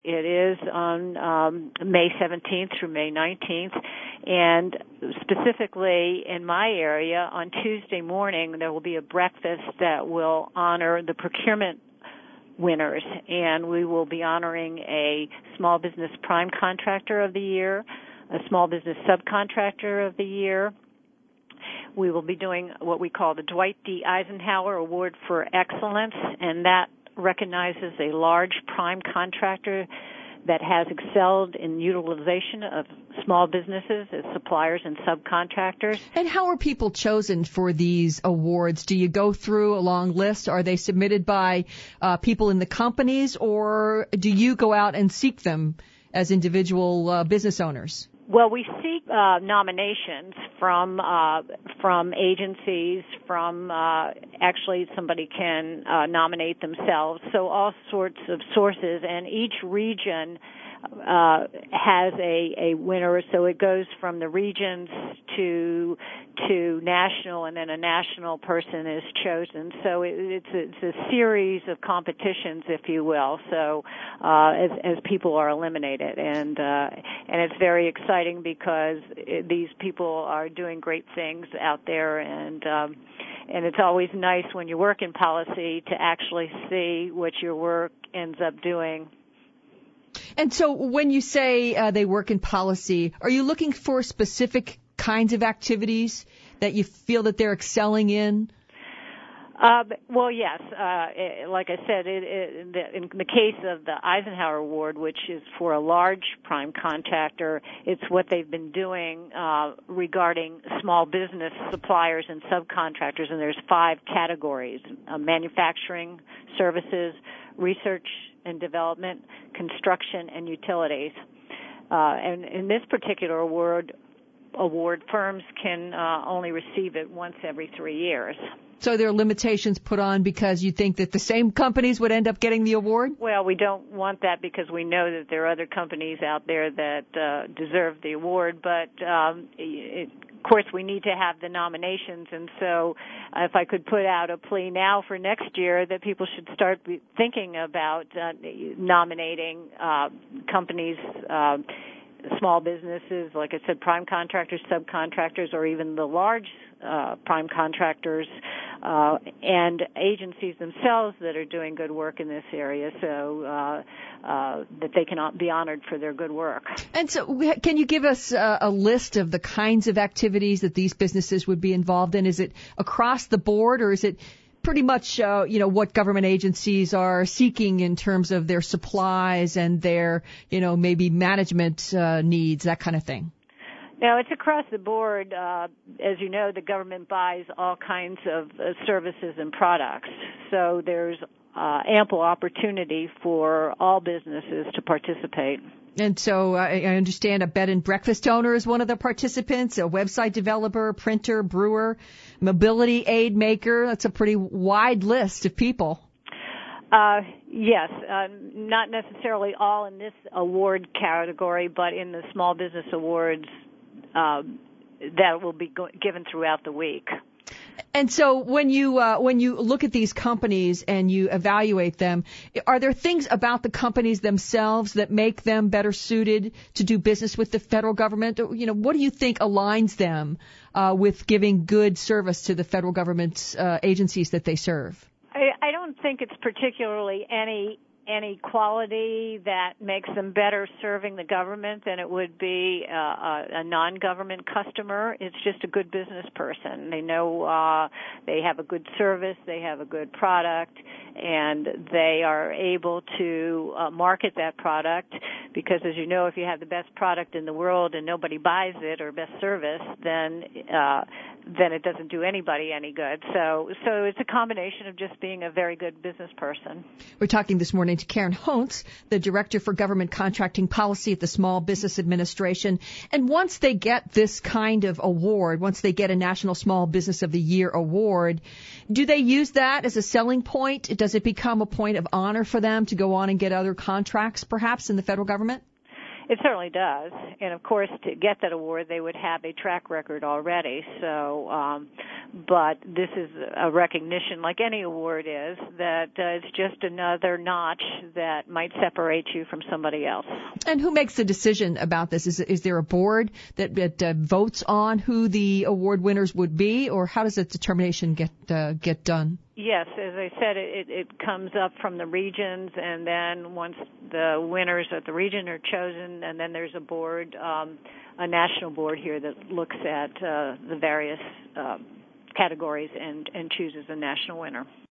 It is on May 17th through May 19th, and specifically in my area, on Tuesday morning, there will be a breakfast that will honor the procurement winners, and we will be honoring a Small Business Prime Contractor of the Year, a Small Business Subcontractor of the Year. We will be doing what we call the Dwight D. Eisenhower Award for Excellence, and that recognizes a large prime contractor that has excelled in utilization of small businesses as suppliers and subcontractors. And how are people chosen for these awards? Do you go through a long list? Are they submitted by people in the companies, or do you go out and seek them as individual business owners? Well, we seek nominations from agencies, from actually somebody can nominate themselves, so all sorts of sources, and each region has a winner, so it goes from the regions to national, and then a national person is chosen. So it's a series of competitions, if you will. So as people are eliminated, and it's very exciting because these people are doing great things out there, and it's always nice when you work in policy to actually see what your work ends up doing. And so when you say they work in policy, are you looking for specific kinds of activities that you feel that they're excelling in? Well, yes. Like I said, in the case of the Eisenhower Award, which is for a large prime contractor, it's what they've been doing regarding small business suppliers and subcontractors, and there's 5 categories: manufacturing, services, research and development, construction, and utilities. And in this particular award, firms can only receive it once every 3 years. So there are limitations put on because you think that the same companies would end up getting the award? Well, we don't want that because we know that there are other companies out there that deserve the award, but of course we need to have the nominations, and so if I could put out a plea now for next year that people should start thinking about nominating companies, small businesses, like I said, prime contractors, subcontractors, or even the large prime contractors and agencies themselves that are doing good work in this area, so that they can be honored for their good work. And so can you give us a list of the kinds of activities that these businesses would be involved in? Is it across the board, or is it pretty much, what government agencies are seeking in terms of their supplies and their, maybe management needs, that kind of thing? No, it's across the board. As you know, the government buys all kinds of services and products. So there's ample opportunity for all businesses to participate. And so I understand a bed and breakfast owner is one of the participants, a website developer, printer, brewer, mobility aid maker. That's a pretty wide list of people. Yes, not necessarily all in this award category, but in the Small Business Awards that will be given throughout the week. And so when you look at these companies and you evaluate them, are there things about the companies themselves that make them better suited to do business with the federal government? What do you think aligns them with giving good service to the federal government's agencies that they serve? I don't think it's particularly any quality that makes them better serving the government than it would be a non-government customer. It's just a good business person. They know they have a good service, they have a good product, and they are able to market that product because, as you know, if you have the best product in the world and nobody buys it, or best service, then it doesn't do anybody any good. So it's a combination of just being a very good business person. We're talking this morning to Karen Hontz, the Director for Government Contracting Policy at the Small Business Administration. And once they get this kind of award, once they get a National Small Business of the Year award, do they use that as a selling point? Does it become a point of honor for them to go on and get other contracts, perhaps, in the federal government? It certainly does. And, of course, to get that award, they would have a track record already. So, but this is a recognition, like any award is, that it's just another notch that might separate you from somebody else. And who makes the decision about this? Is there a board that votes on who the award winners would be, or how does that determination get done? Yes, as I said, it comes up from the regions, and then once the winners at the region are chosen, and then there's a board, a national board here that looks at the various categories and chooses a national winner.